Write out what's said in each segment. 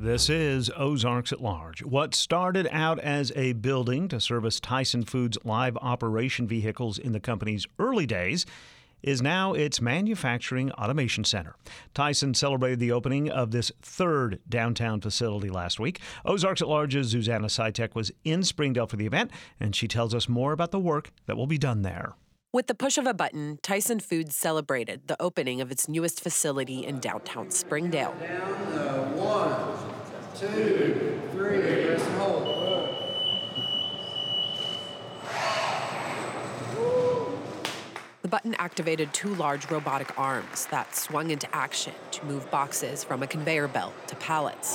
This is Ozarks at Large. What started out as a building to service Tyson Foods' live operation vehicles in the company's early days is now its manufacturing automation center. Tyson celebrated the opening of this third downtown facility last week. Ozarks at Large's Zuzanna Sitek was in Springdale for the event, and she tells us more about the work that will be done there. With the push of a button, Tyson Foods celebrated the opening of its newest facility in downtown Springdale. Down, 1, 2, 3, press and hold. The button activated two large robotic arms that swung into action to move boxes from a conveyor belt to pallets.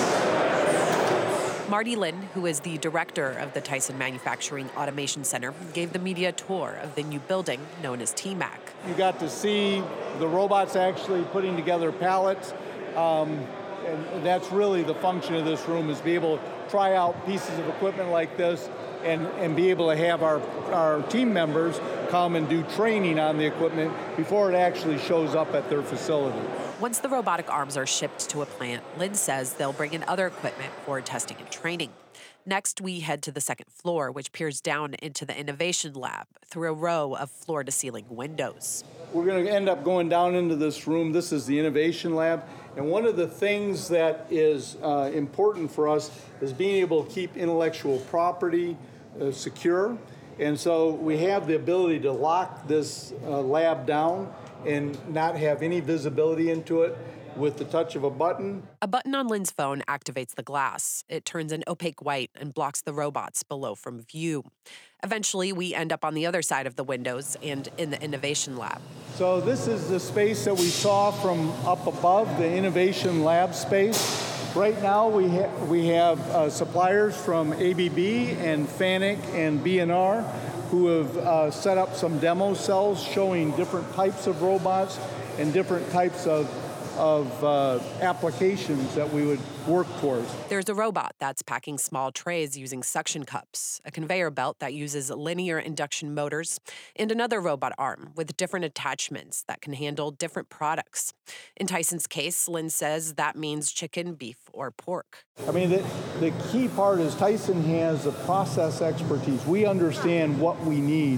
Marty Lin, who is the director of the Tyson Manufacturing Automation Center, gave the media a tour of the new building known as TMAC. You got to see the robots actually putting together pallets, and that's really the function of this room, is be able to try out pieces of equipment like this and be able to have our team members come and do training on the equipment before it actually shows up at their facility. Once the robotic arms are shipped to a plant, Lynn says they'll bring in other equipment for testing and training. Next, we head to the second floor, which peers down into the Innovation Lab through a row of floor-to-ceiling windows. We're going to end up going down into this room. This is the Innovation Lab. And one of the things that is important for us is being able to keep intellectual property secure. And so we have the ability to lock this lab down and not have any visibility into it with the touch of a button. A button on Lynn's phone activates the glass. It turns an opaque white and blocks the robots below from view. Eventually, we end up on the other side of the windows and in the Innovation Lab. So this is the space that we saw from up above, the Innovation Lab space. Right now, we have suppliers from ABB and FANUC and B&R who have set up some demo cells showing different types of robots and different types of applications that we would work towards. There's a robot that's packing small trays using suction cups, a conveyor belt that uses linear induction motors, and another robot arm with different attachments that can handle different products. In Tyson's case, Lynn says that means chicken, beef, or pork. I mean, the key part is Tyson has the process expertise. We understand what we need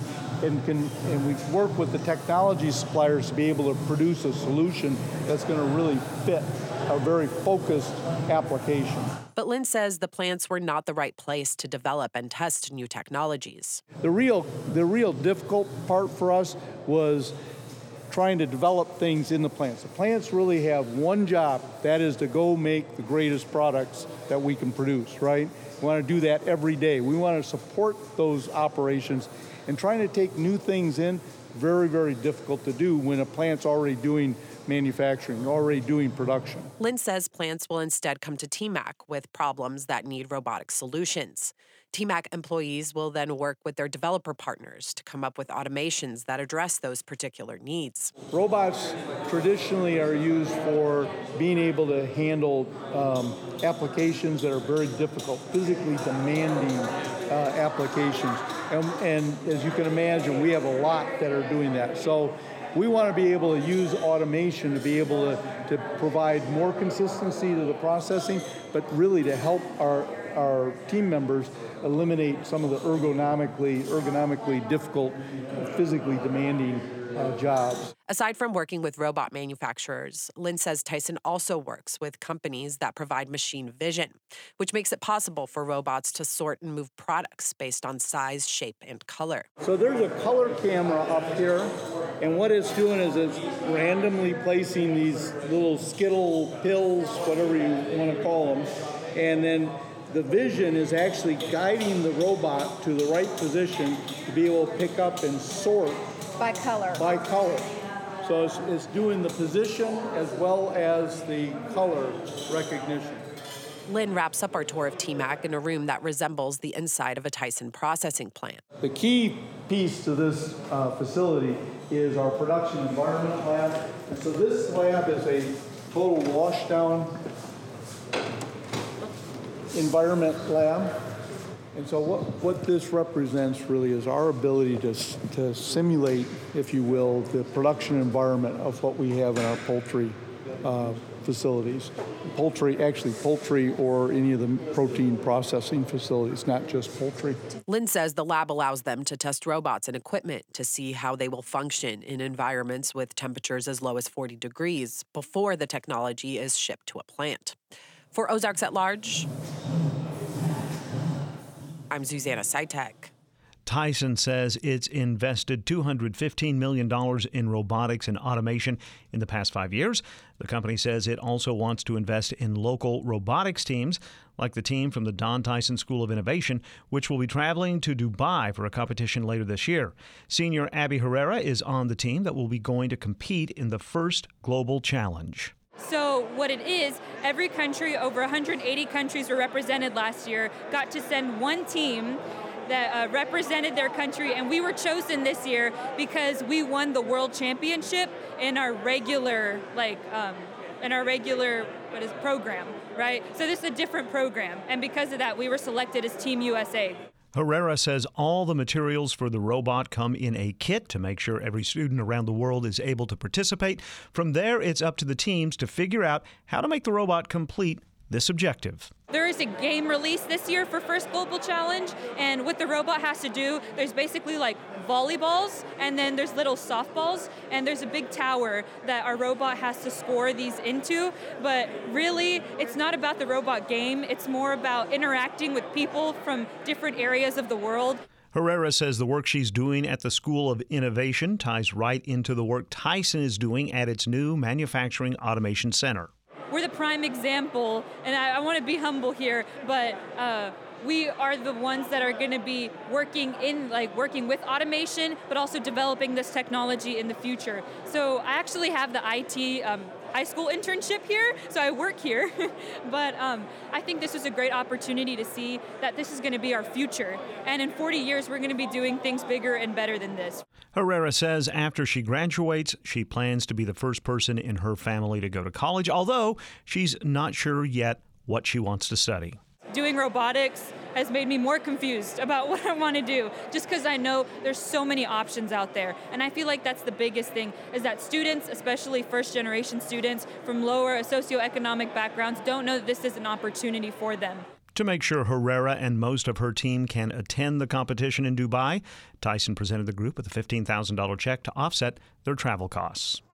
and we work with the technology suppliers to be able to produce a solution that's going to really fit a very focused application. But Lynn says the plants were not the right place to develop and test new technologies. The real difficult part for us was trying to develop things in the plants. The plants really have one job, that is to go make the greatest products that we can produce, right? We want to do that every day. We want to support those operations, and trying to take new things in, very, very difficult to do when a plant's already doing manufacturing, already doing production. Lynn says plants will instead come to TMAC with problems that need robotic solutions. TMAC employees will then work with their developer partners to come up with automations that address those particular needs. Robots traditionally are used for being able to handle applications that are very difficult, physically demanding applications. And as you can imagine, we have a lot that are doing that. So we want to be able to use automation to be able to provide more consistency to the processing, but really to help our team members eliminate some of the ergonomically difficult, physically demanding jobs. Aside from working with robot manufacturers, Lynn says Tyson also works with companies that provide machine vision, which makes it possible for robots to sort and move products based on size, shape, and color. So there's a color camera up here, and what it's doing is it's randomly placing these little Skittle pills, whatever you want to call them, and then the vision is actually guiding the robot to the right position to be able to pick up and sort by color. So it's doing the position as well as the color recognition. Lynn wraps up our tour of TMAC in a room that resembles the inside of a Tyson processing plant. The key piece to this facility is our production environment lab. And so this lab is a total washdown environment lab. And so what this represents really is our ability to simulate, if you will, the production environment of what we have in our poultry facilities, poultry or any of the protein processing facilities, not just poultry. Lynn says the lab allows them to test robots and equipment to see how they will function in environments with temperatures as low as 40 degrees before the technology is shipped to a plant. For Ozarks at Large, I'm Susanna Sitek. Tyson says it's invested $215 million in robotics and automation in the past 5 years. The company says it also wants to invest in local robotics teams, like the team from the Don Tyson School of Innovation, which will be traveling to Dubai for a competition later this year. Senior Abby Herrera is on the team that will be going to compete in the first global challenge. So what it is, every country, over 180 countries were represented last year, got to send one team that represented their country, and we were chosen this year because we won the world championship in our regular program, right? So this is a different program, and because of that, we were selected as Team USA. Herrera says all the materials for the robot come in a kit to make sure every student around the world is able to participate. From there, it's up to the teams to figure out how to make the robot complete this objective. There is a game release this year for First Global Challenge, and what the robot has to do, there's basically like volleyballs, and then there's little softballs, and there's a big tower that our robot has to score these into. But really, it's not about the robot game, it's more about interacting with people from different areas of the world. Herrera says the work she's doing at the School of Innovation ties right into the work Tyson is doing at its new Manufacturing Automation Center. We're the prime example, and I want to be humble here, but we are the ones that are going to be working with automation, but also developing this technology in the future. So I actually have the IT high school internship here, so I work here. But I think this is a great opportunity to see that this is going to be our future. And in 40 years, we're going to be doing things bigger and better than this. Herrera says after she graduates, she plans to be the first person in her family to go to college, although she's not sure yet what she wants to study. Doing robotics has made me more confused about what I want to do, just because I know there's so many options out there. And I feel like that's the biggest thing, is that students, especially first-generation students from lower socioeconomic backgrounds, don't know that this is an opportunity for them. To make sure Herrera and most of her team can attend the competition in Dubai, Tyson presented the group with a $15,000 check to offset their travel costs.